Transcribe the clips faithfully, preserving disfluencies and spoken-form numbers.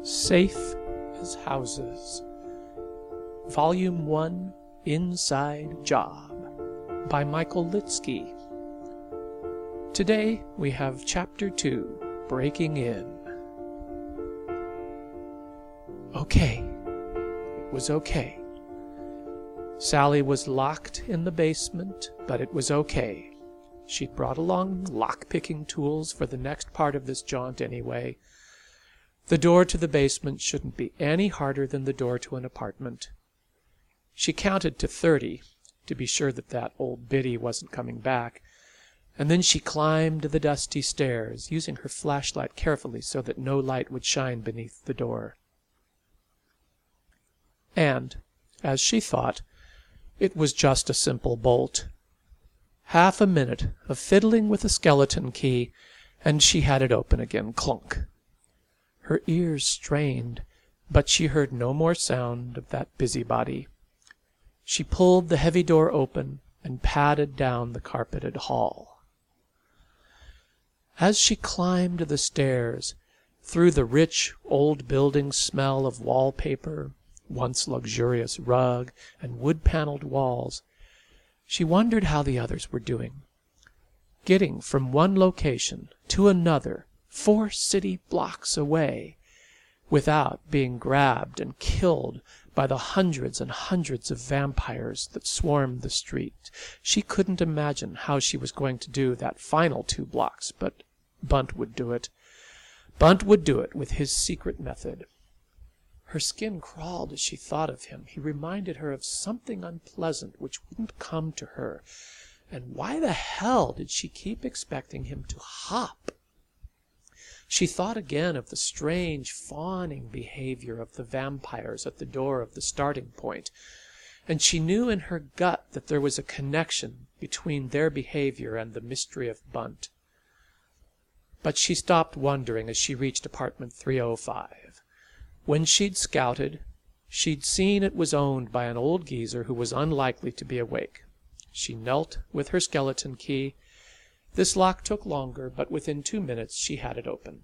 Safe as Houses, Volume one, Inside Job, by Michael Litsky. Today we have Chapter two, Breaking In. Okay. It was okay. Sally was locked in the basement, but it was okay. She'd brought along lock-picking tools for the next part of this jaunt anyway. The door to the basement shouldn't be any harder than the door to an apartment. She counted to thirty, to be sure that that old biddy wasn't coming back, and then she climbed the dusty stairs, using her flashlight carefully so that no light would shine beneath the door. And, as she thought, it was just a simple bolt. Half a minute of fiddling with a skeleton key, and she had it open again, clunk. Her ears strained, but she heard no more sound of that busybody. She pulled the heavy door open and padded down the carpeted hall. As she climbed the stairs, through the rich old building smell of wallpaper, once luxurious rug, and wood-paneled walls, she wondered how the others were doing. Getting from one location to another, four city blocks away, without being grabbed and killed by the hundreds and hundreds of vampires that swarmed the street. She couldn't imagine how she was going to do that final two blocks, but Bunt would do it. Bunt would do it with his secret method. Her skin crawled as she thought of him. He reminded her of something unpleasant which wouldn't come to her. And why the hell did she keep expecting him to hop? She thought again of the strange fawning behavior of the vampires at the door of the starting point, and she knew in her gut that there was a connection between their behavior and the mystery of Bunt. But she stopped wondering as she reached apartment three oh five. When she'd scouted, she'd seen it was owned by an old geezer who was unlikely to be awake. She knelt with her skeleton key. This lock took longer, but within two minutes she had it open.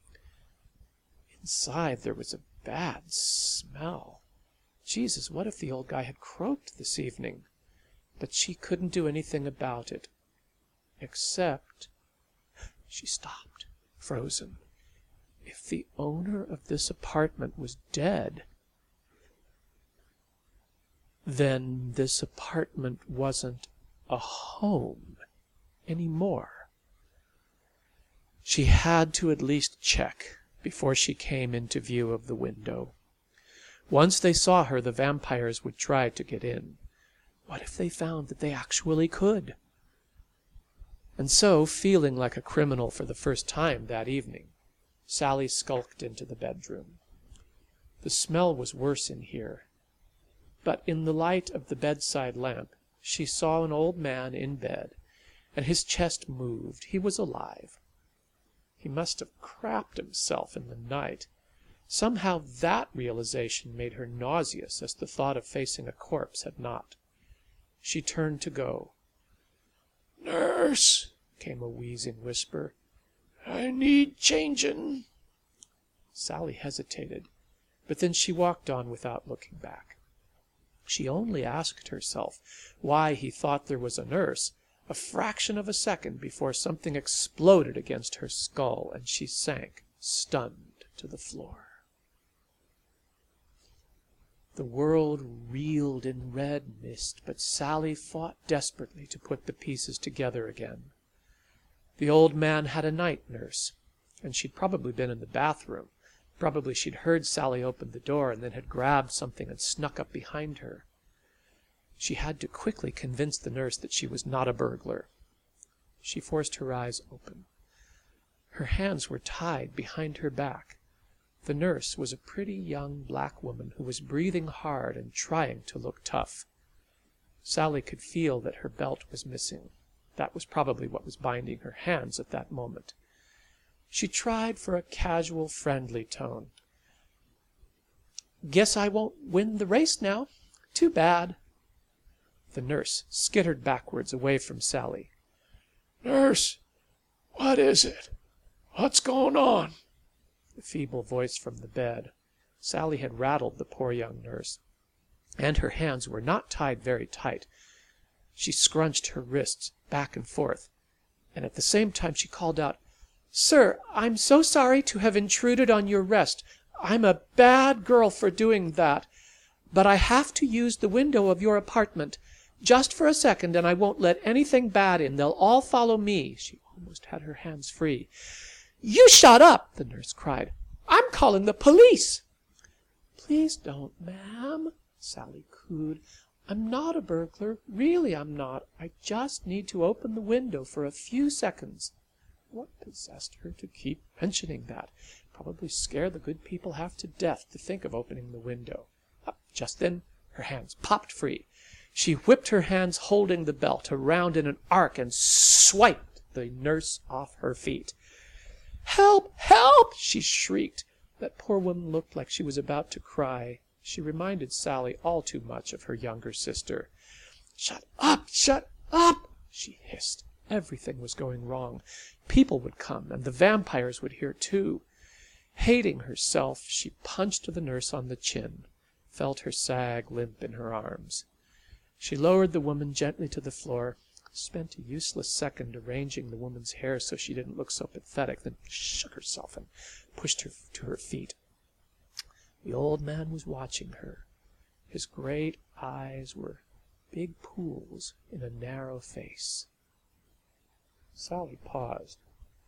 Inside there was a bad smell. Jesus, what if the old guy had croaked this evening? But she couldn't do anything about it. Except... She stopped, frozen. If the owner of this apartment was dead, then this apartment wasn't a home anymore. She had to at least check before she came into view of the window. Once they saw her, the vampires would try to get in. What if they found that they actually could? And so, feeling like a criminal for the first time that evening, Sally skulked into the bedroom. The smell was worse in here, but in the light of the bedside lamp she saw an old man in bed, and his chest moved. He was alive. He must have crapped himself in the night. Somehow that realization made her nauseous as the thought of facing a corpse had not. She turned to go. "Nurse," came a wheezing whisper. "I need changin'." Sally hesitated, but then she walked on without looking back. She only asked herself why he thought there was a nurse a fraction of a second before something exploded against her skull, and she sank, stunned, to the floor. The world reeled in red mist, but Sally fought desperately to put the pieces together again. The old man had a night nurse, and she'd probably been in the bathroom. Probably she'd heard Sally open the door and then had grabbed something and snuck up behind her. She had to quickly convince the nurse that she was not a burglar. She forced her eyes open. Her hands were tied behind her back. The nurse was a pretty young black woman who was breathing hard and trying to look tough. Sally could feel that her belt was missing. That was probably what was binding her hands at that moment. She tried for a casual, friendly tone. "Guess I won't win the race now. Too bad." The nurse skittered backwards away from Sally. "Nurse, what is it? What's going on?" The feeble voice from the bed. Sally had rattled the poor young nurse, and her hands were not tied very tight. She scrunched her wrists back and forth, and at the same time she called out, "Sir, I'm so sorry to have intruded on your rest. I'm a bad girl for doing that. But I have to use the window of your apartment. Just for a second, and I won't let anything bad in. They'll all follow me." She almost had her hands free. "You shut up!" the nurse cried. "I'm calling the police." "Please don't, ma'am," Sally cooed. "I'm not a burglar. Really, I'm not. I just need to open the window for a few seconds." What possessed her to keep mentioning that? Probably scare the good people half to death to think of opening the window. Just then her hands popped free. She whipped her hands holding the belt around in an arc and swiped the nurse off her feet. "Help! Help!" she shrieked. That poor woman looked like she was about to cry. She reminded Sally all too much of her younger sister. "Shut up! Shut up!" she hissed. Everything was going wrong. People would come, and the vampires would hear too. Hating herself, she punched the nurse on the chin, felt her sag limp in her arms. She lowered the woman gently to the floor, spent a useless second arranging the woman's hair so she didn't look so pathetic, then shook herself and pushed her to her feet. The old man was watching her. His great eyes were big pools in a narrow face. Sally paused.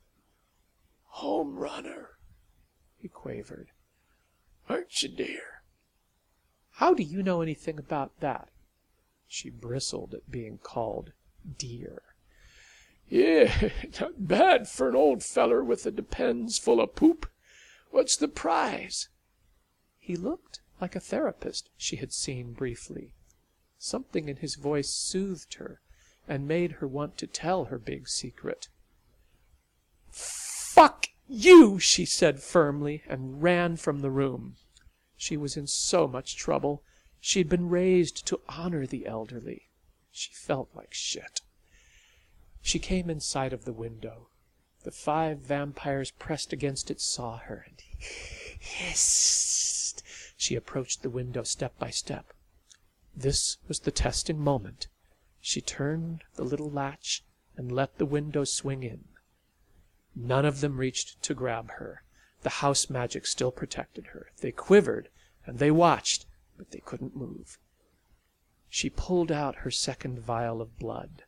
"Home runner," he quavered. "Aren't you, dear?" "How do you know anything about that?" She bristled at being called dear. "Yeah, not bad for an old feller with the depends full of poop. What's the prize?" He looked like a therapist she had seen briefly. Something in his voice soothed her and made her want to tell her big secret. "Fuck you!" she said firmly, and ran from the room. She was in so much trouble. She'd been raised to honor the elderly. She felt like shit. She came in sight of the window. The five vampires pressed against it saw her and hissed. She approached the window step by step. This was the testing moment. She turned the little latch and let the window swing in. None of them reached to grab her. The house magic still protected her. They quivered and they watched, but they couldn't move. She pulled out her second vial of blood.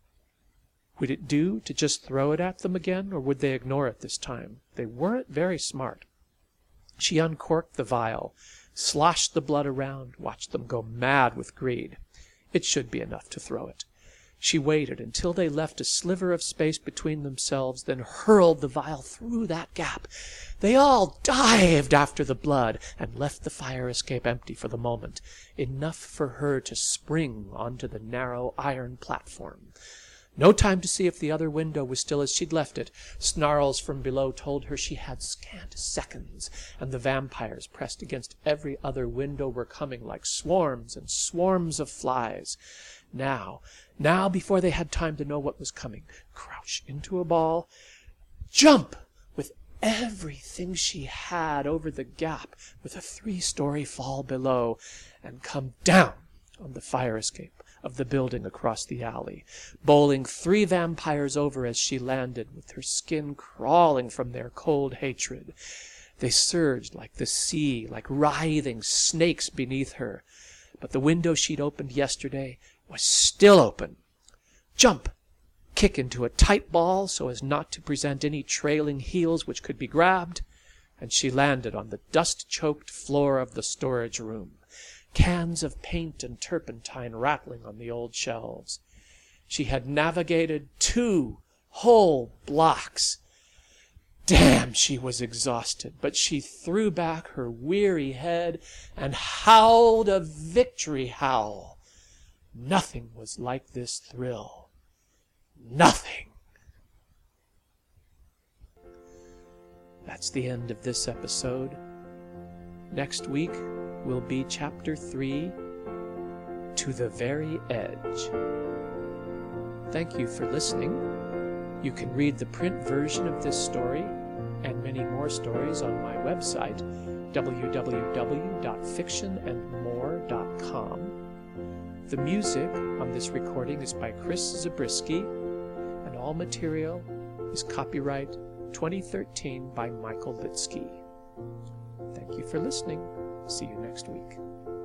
Would it do to just throw it at them again, or would they ignore it this time? They weren't very smart. She uncorked the vial, sloshed the blood around, watched them go mad with greed. It should be enough to throw it. She waited until they left a sliver of space between themselves, then hurled the vial through that gap. They all dived after the blood and left the fire escape empty for the moment, enough for her to spring onto the narrow iron platform. No time to see if the other window was still as she'd left it. Snarls from below told her she had scant seconds, and the vampires pressed against every other window were coming like swarms and swarms of flies. Now, now, before they had time to know what was coming, crouch into a ball, jump with everything she had over the gap with a three-story fall below, and come down on the fire escape of the building across the alley, bowling three vampires over as she landed, with her skin crawling from their cold hatred. They surged like the sea, like writhing snakes beneath her. But the window she'd opened yesterday was still open. Jump! Kick into a tight ball so as not to present any trailing heels which could be grabbed, and she landed on the dust-choked floor of the storage room. Cans of paint and turpentine rattling on the old shelves. She had navigated two whole blocks. Damn, she was exhausted, but she threw back her weary head and howled a victory howl. Nothing was like this thrill. Nothing. That's the end of this episode. Next week will be Chapter three, To the Very Edge. Thank you for listening. You can read the print version of this story and many more stories on my website, w w w dot fiction and more dot com. The music on this recording is by Chris Zabriskie, and all material is copyright twenty thirteen by Michael Litsky. Thank you for listening. See you next week.